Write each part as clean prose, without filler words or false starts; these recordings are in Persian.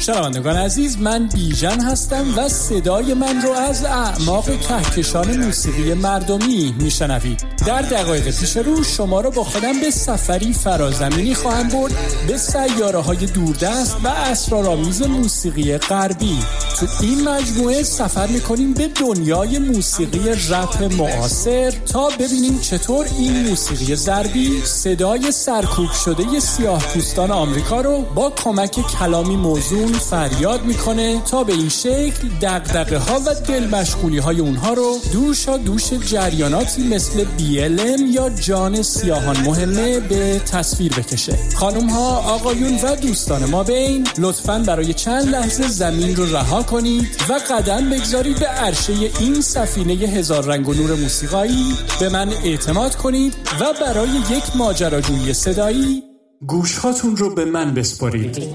شنوندگان عزیز، من بیژن هستم و صدای من رو از اعماق کهکشان موسیقی مردمی میشنوید. در دقایق پیش رو شما رو با خودم به سفری فرازمینی خواهم برد به سیاره‌های دوردست و اسرارآمیز موسیقی غربی. تو این مجموعه سفر میکنیم به دنیای موسیقی رپ معاصر تا ببینیم چطور این موسیقی ضربی صدای سرکوب شده سیاه‌پوستان آمریکا رو با کمک کلامی موزون فریاد میکنه تا به این شکل دغدغه‌ها و دلمشغولی‌های اونها رو دوشا دوش جریاناتی مثل BLM یا جان سیاهان مهمه به تصویر بکشه. خانم‌ها، آقایون و دوستان ما بین، لطفاً برای چند لحظه زمین رو رها کنید و قدم بگذارید به عرشه این سفینه هزار رنگ و نور موسیقایی. به من اعتماد کنید و برای یک ماجراجویی صدایی گوش‌هاتون رو به من بسپارید.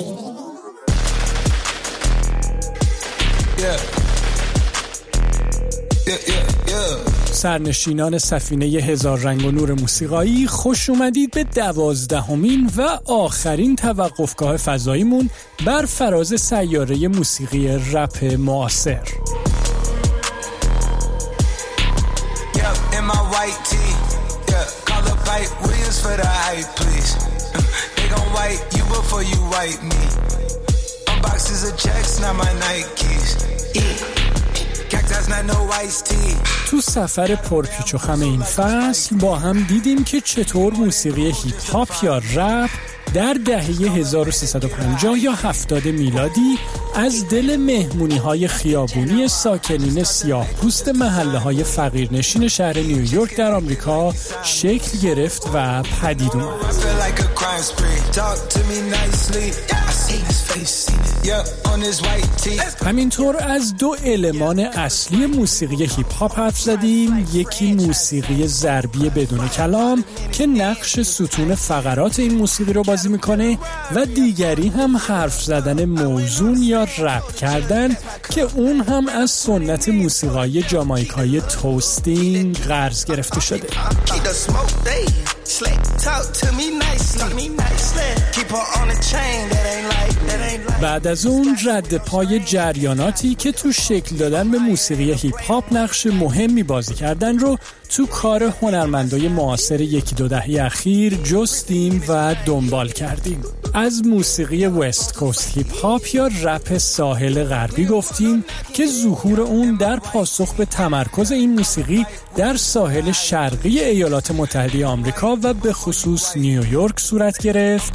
سرنشینان سفینه هزار رنگ و نور موسیقایی، خوش اومدید به 12مین و آخرین توقفگاه فضاییمون بر فراز سیاره موسیقی رپ معاصر. تو سفر پرپیچ و خم این فصل با هم دیدیم که چطور موسیقی هیپ هاپ یا رپ در دهه 1350 یا 70 میلادی از دل مهمونی‌های خیابونی ساکنین سیاه‌پوست محله‌های فقیرنشین شهر نیویورک در آمریکا شکل گرفت و پدید اومد. همینطور از دو المان اصلی موسیقی هیپ هاپ حرف زدیم. یکی موسیقی ضربی بدون کلام که نقش ستون فقرات این موسیقی رو بازی میکنه و دیگری هم حرف زدن موزون یا رپ کردن که اون هم از سنت موسیقایی جامائیکایی توستینگ قرض گرفته شده. بعد از اون رد پای جریاناتی که تو شکل دادن به موسیقی هیپ هاپ نقش مهمی بازی کردن رو تو کار هنرمندای معاصر یکی دو دهه اخیر جستیم و دنبال کردیم. از موسیقی وست کوست هیپ هاپ یا رپ ساحل غربی گفتیم که ظهور اون در پاسخ به تمرکز این موسیقی در ساحل شرقی ایالات متحده آمریکا و به خصوص نیویورک صورت گرفت.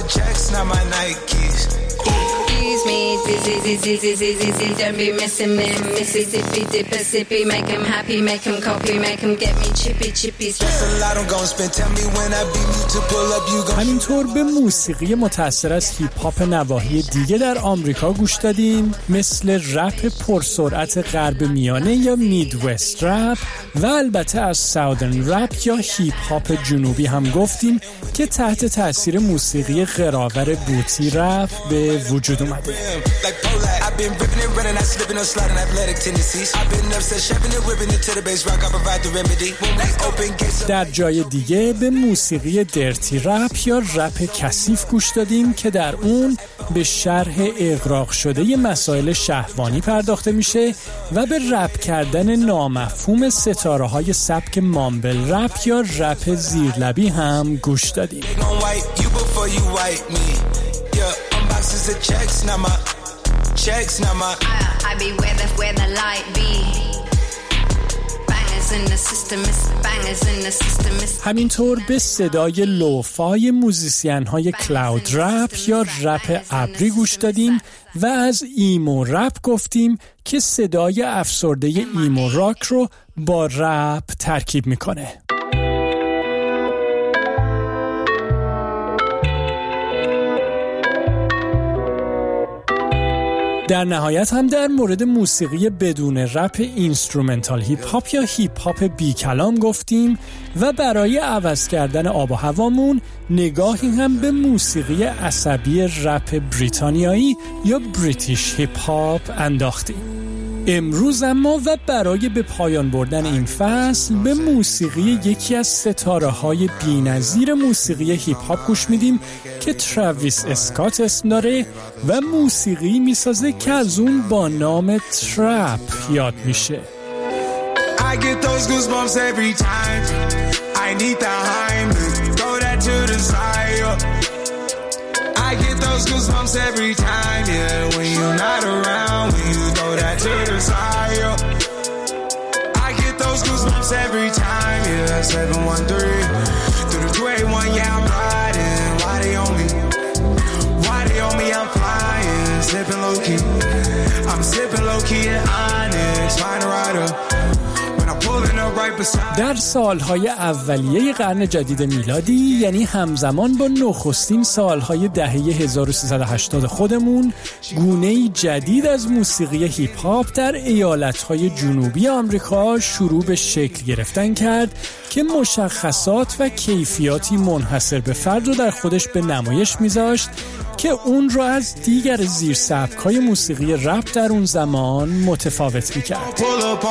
همینطور به موسیقی متأثر از هیپ هاپ نواحی دیگه در آمریکا گوش دادیم، مثل رپ پرسرعت غرب میانه یا میدوست رپ و البته از ساودرن رپ یا هیپ هاپ جنوبی هم گفتیم که تحت تاثیر موسیقی غرآور بوتی رپ به وجود اومده. در جای دیگه به موسیقی درتی رپ یا رپ کثیف گوش دادیم که در اون به شرح اغراق شده مسائل شهوانی پرداخته میشه و به رپ کردن نامفهوم ستاره‌های سبک مامبل رپ یا رپ زیرلبی هم گوش دادیم. همینطور به صدای لوفای موزیسین های کلاود رپ یا رپ ابری گوش دادیم و از ایمو رپ گفتیم که صدای افسرده ایمو راک رو با رپ ترکیب میکنه. در نهایت هم در مورد موسیقی بدون رپ اینسترومنتال هیپ هاپ یا هیپ هاپ بی کلام گفتیم و برای عوض کردن آب و هوامون نگاهی هم به موسیقی عصبی رپ بریتانیایی یا بریتیش هیپ هاپ انداختیم. امروز اما و برای به پایان بردن این فصل به موسیقی یکی از ستاره‌های بی‌نظیر موسیقی هیپ هاپ گوش میدیم که تراویس اسکات اسم داره و موسیقی میسازه که از اون با نام ترپ یاد میشه. I get those goosebumps every time. I need the Heimlich, throw that to the side. I get those goosebumps every time, yeah. When you're not around, when you throw that to the side. I get those goosebumps every time, yeah. 713 through the 281, yeah, I'm riding. Why they on me? Why they on me? I'm flying, slipping low key. I'm slipping low key at Onyx, find a rider. در سالهای اولیه قرن جدید میلادی، یعنی همزمان با نخستین سالهای دهه 1380 خودمون، گونه‌ای جدید از موسیقی هیپ هاپ در ایالتهای جنوبی آمریکا شروع به شکل گرفتن کرد که مشخصات و کیفیاتی منحصر به فرد رو در خودش به نمایش میذاشت که اون رو از دیگر زیرسبک‌های موسیقی رپ در اون زمان متفاوت میکرد.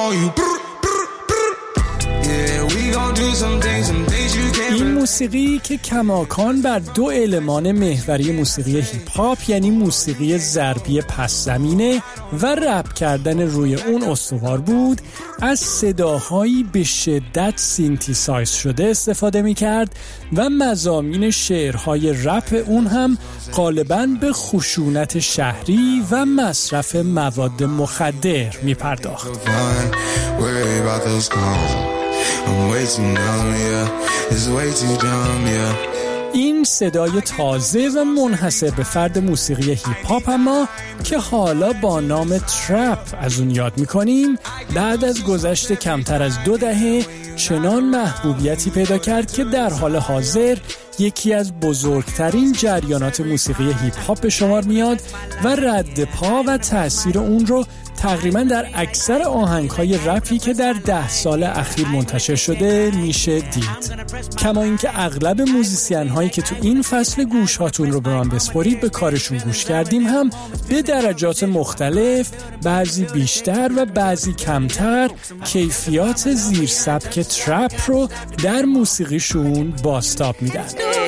این موسیقی که کماکان بر دو المان محوری موسیقی هیپ هاپ، یعنی موسیقی ضربی پس زمینه و رپ کردن روی اون استوار بود، از صداهایی به شدت سینتیسایز شده استفاده می‌کرد و مضامین شعرهای رپ اون هم غالباً به خشونت شهری و مصرف مواد مخدر می‌پرداخت. این صدای تازه و منحصر به فرد موسیقی هیپ هاپ اما که حالا با نام ترپ از اون یاد میکنیم، بعد از گذشت کمتر از 2 دهه چنان محبوبیتی پیدا کرد که در حال حاضر یکی از بزرگترین جریانات موسیقی هیپ هاپ به شمار میاد و رد پا و تأثیر اون رو تقریبا در اکثر آهنگ‌های رپی که در 10 سال اخیر منتشر شده میشه دید. کما اینکه اغلب موزیسین هایی که تو این فصل گوش هاتون رو به من بسپارید به کارشون گوش کردیم هم به درجات مختلف، بعضی بیشتر و بعضی کمتر، کیفیات زیر سبک ترپ رو در موسیقیشون بازتاب میدن.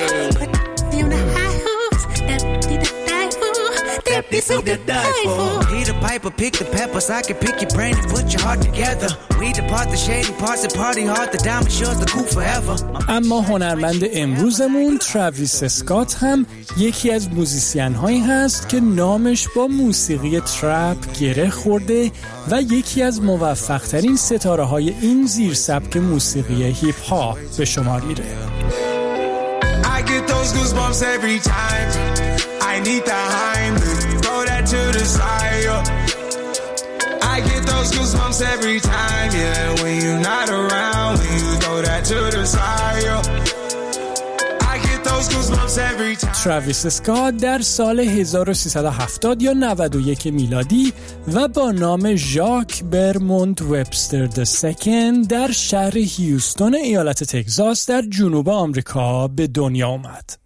Be so to die for. He the piper, pick the peppers. I can pick your brain and put your heart together. We depart the shady parts and party hard. The diamond shows the cool forever. اما هنرمند امروزمون تراویس اسکات هم یکی از موزیسین هایی هست که نامش با موسیقی ترپ گره خورده و یکی از موفق ترین ستاره های این زیر سبک موسیقی هیپ هاپ به شمار میره. I get those goosebumps every time. I need the Heimlich, throw that to the side. I get those goosebumps every time, yeah. When you're not around, when you throw that to the side. I get those goosebumps every time. تراویس اسکات در سال 1370 یا 91 میلادی و با نام ژاک برموند وبستر II در شهر هیوستون ایالت تگزاس در جنوب آمریکا به دنیا آمد.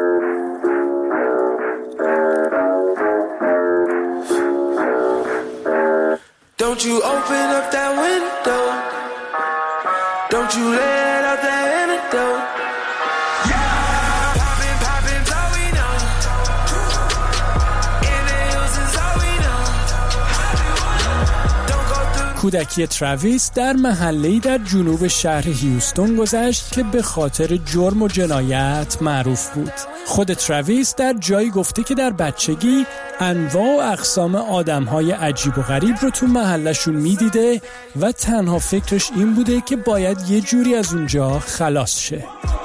Don't you open up that window. Don't you let out that antidote. Yeah, poppin', all we know. In the hills is all we know. Don't go through. کودکی تراویس در محله‌ای در جنوب شهر هیوستون گذشت که به خاطر جرم و جنایت معروف بود. خود تراویس در جایی گفته که در بچگی انواع و اقسام آدم‌های عجیب و غریب رو تو محلشون می‌دیده و تنها فکرش این بوده که باید یه جوری از اونجا خلاص شه.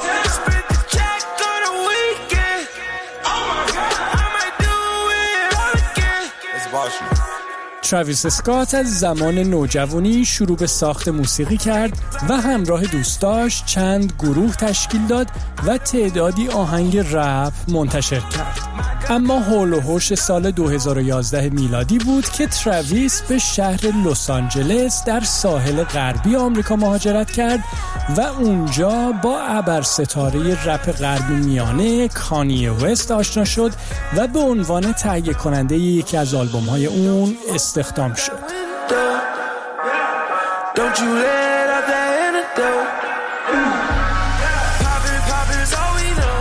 تراویس اسکات از زمان نوجوانی شروع به ساخت موسیقی کرد و همراه دوستاش چند گروه تشکیل داد و تعدادی آهنگ رپ منتشر کرد. اما هول و هوش سال 2011 میلادی بود که تراویس به شهر لس آنجلس در ساحل غربی آمریکا مهاجرت کرد و اونجا با ابرستاره رپ غربی میانه کانی وست آشنا شد و به عنوان تهیه کننده یکی از آلبوم‌های اون استخدام شد. antidote. Don't you let out that antidote. Poppin' is all we know.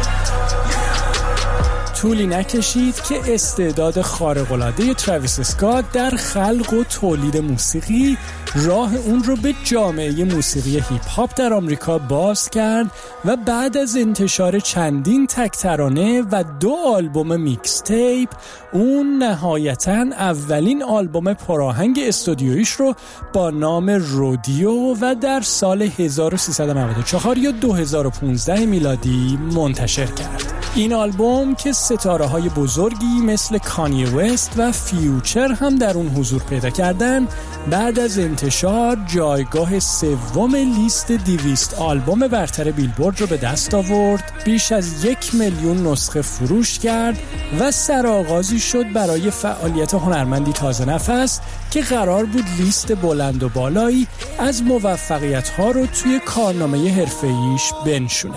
طولی نکشید که استعداد خارق‌العاده تراویس اسکات در خلق و تولید موسیقی راه اون رو به جامعه موسیقی هیپ هاپ در آمریکا باز کرد و بعد از انتشار چندین تک ترانه و 2 آلبوم میکس تیپ اون نهایتاً اولین آلبوم پراهنگ استودیویش رو با نام رودیو و در سال 1394 یا 2015 میلادی منتشر کرد. این آلبوم که ستاره‌های بزرگی مثل کانیه وست و فیوچر هم در اون حضور پیدا کردن، بعد از انتشار جایگاه 3 لیست 200 آلبوم برتر بیلبورد رو به دست آورد، بیش از 1 میلیون نسخه فروش کرد و سرآغازی شد برای فعالیت هنرمندی تازه نفس که قرار بود لیست بلند و بالایی از موفقیت‌ها رو توی کارنامه حرفه‌ایش بنشونه.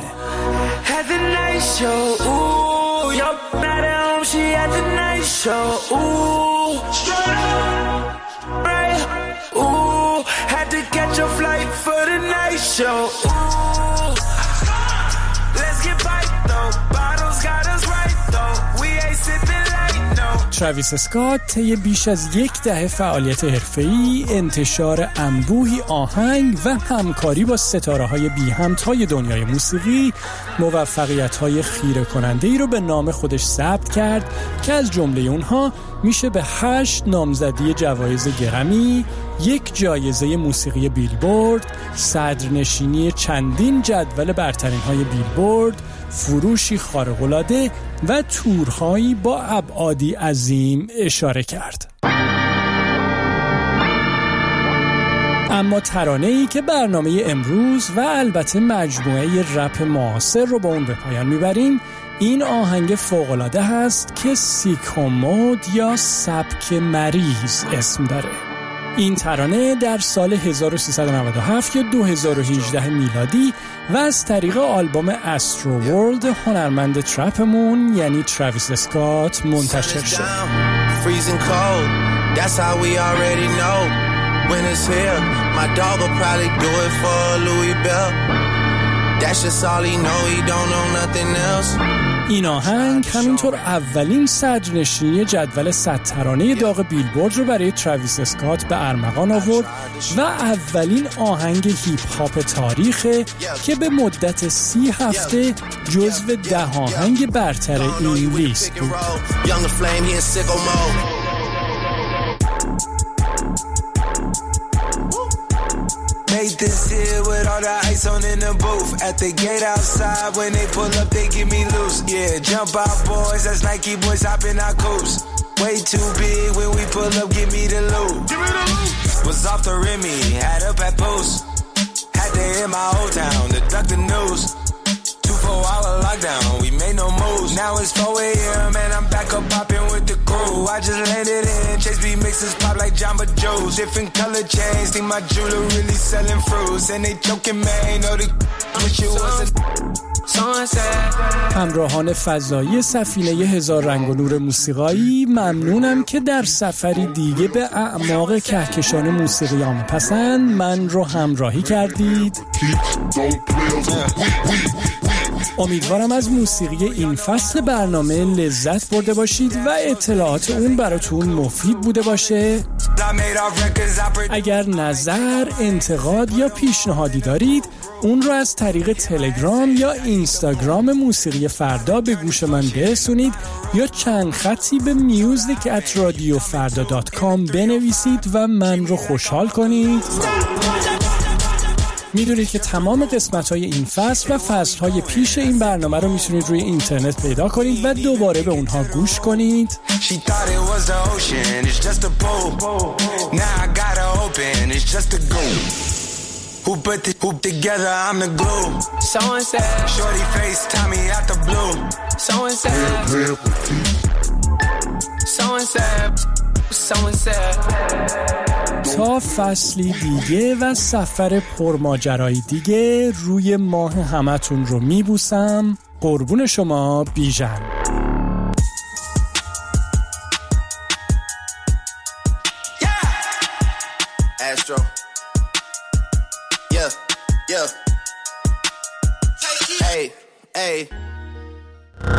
Show, ooh, yo, not at home, she at the night show, ooh, straight up, right, ooh, had to catch a flight for the night show, ooh, let's get right though, bottles got us right though, we ain't sipping light, no. تراویس اسکات طی بیش از 10 دهه فعالیت حرفه‌ای، انتشار انبوهی آهنگ و همکاری با ستاره‌های بی‌همتای دنیای موسیقی، موفقیت‌های خیره کننده‌ای رو به نام خودش ثبت کرد که از جمله اونها میشه به 8 نامزدی جوایز گرمی، 1 جایزه موسیقی بیلبورد، صدرنشینی چندین جدول برترین‌های بیلبورد، فروشی خارق‌العاده و تورهایی با ابعادی عظیم اشاره کرد. اما ترانه‌ای که برنامه امروز و البته مجموعه رپ معاصر رو با اون به پایان میبریم، این آهنگ فوق‌العاده هست که سیکومود یا سبک مریض اسم داره. این ترانه در سال 1397 یا 2018 میلادی و از طریق آلبوم استرو ورلد هنرمند ترپمون یعنی تراویس اسکات منتشر شد. این آهنگ همینطور اولین صدرنشینی جدول 100 ترانه داغ بیلبورد رو برای تراویس اسکات به ارمغان آورد و اولین آهنگ هیپ هاپ تاریخه که به مدت 30 هفته جزو 10 آهنگ برتر این لیست بود. Made this here with all the ice on in the booth. At the gate outside, when they pull up, they give me loose. Yeah, jump out, boys. That's Nike boys hopping our coops. Way too big when we pull up, give me the loot. Was off the Remy, had up at post. Had to hit my old town to duck the news. 24-hour lockdown, we made no moves. Now it's 4 a.m. and I'm back up popping with the crew. I just landed in, Chase B mixes pop like Jamba Joe's. Different color chains, think my jeweler really selling fruits. And they joking, man, know the wish it wasn't. همراهان فضایی سفینه هزار رنگ و نور موسیقایی، ممنونم که در سفری دیگه به اعماق کهکشان موسیقی عامه‌پسند من رو همراهی کردید. امیدوارم از موسیقی این فصل برنامه لذت برده باشید و اطلاعات اون براتون مفید بوده باشه. اگر نظر، انتقاد یا پیشنهادی دارید اون رو از طریق تلگرام یا اینستاگرام موسیقی فردا به گوش من برسونید یا چند خطی به music@radiofarda.com بنویسید و من رو خوشحال کنید. میدونید که تمام قسمت‌های این فصل و فصل‌های پیش این برنامه رو میتونید روی اینترنت پیدا کنید و دوباره به اونها گوش کنید. Who put the hoop together, I'm the glue. Someone said, shorty face, Tommy out the blue. Someone said, someone said, someone said. تا فصلی دیگه و سفر پرماجرایی دیگه روی ماه همتون رو میبوسم. قربون شما بیژن. Maestro. Yeah, yeah. Hey, hey.